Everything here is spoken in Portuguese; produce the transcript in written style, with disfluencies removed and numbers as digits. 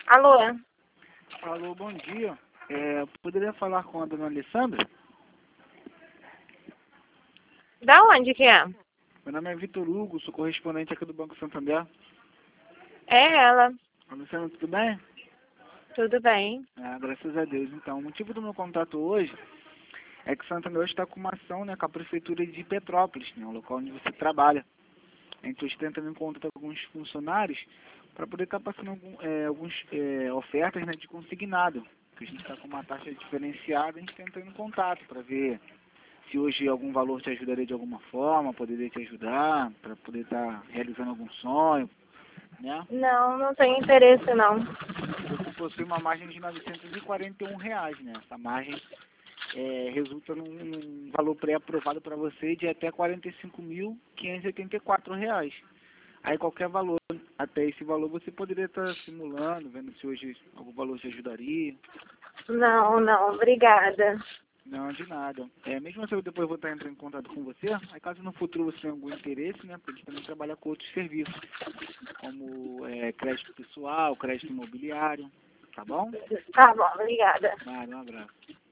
Alô? Alô, bom dia. Poderia falar com a dona Alessandra? Da onde que é? Meu nome é Vitor Hugo, sou correspondente aqui do Banco Santander. É ela. Alessandra, tudo bem? Tudo bem. Graças a Deus. Então, o motivo do meu contato hoje é que o Santander hoje está com uma ação, né, com a Prefeitura de Petrópolis, né, o local onde você trabalha. A gente está entrando em contato com alguns funcionários para poder estar passando algumas ofertas, né, de consignado, que a gente está com uma taxa diferenciada. A gente está entrando em contato para ver se hoje algum valor te ajudaria de alguma forma, poderia te ajudar, para poder estar realizando algum sonho, né? Não tenho interesse não. Você possui uma margem de R$ 941, né? Essa margem resulta num valor pré-aprovado para você de até R$ 45.584. Aí qualquer valor, até esse valor, você poderia estar simulando, vendo se hoje algum valor te ajudaria. Não, obrigada. Não, de nada. Mesmo assim, eu depois vou estar entrando em contato com você. Aí caso no futuro você tenha algum interesse, né? Porque a gente também trabalha com outros serviços, como crédito pessoal, crédito imobiliário. Tá bom? Tá bom, obrigada. Nada, um abraço.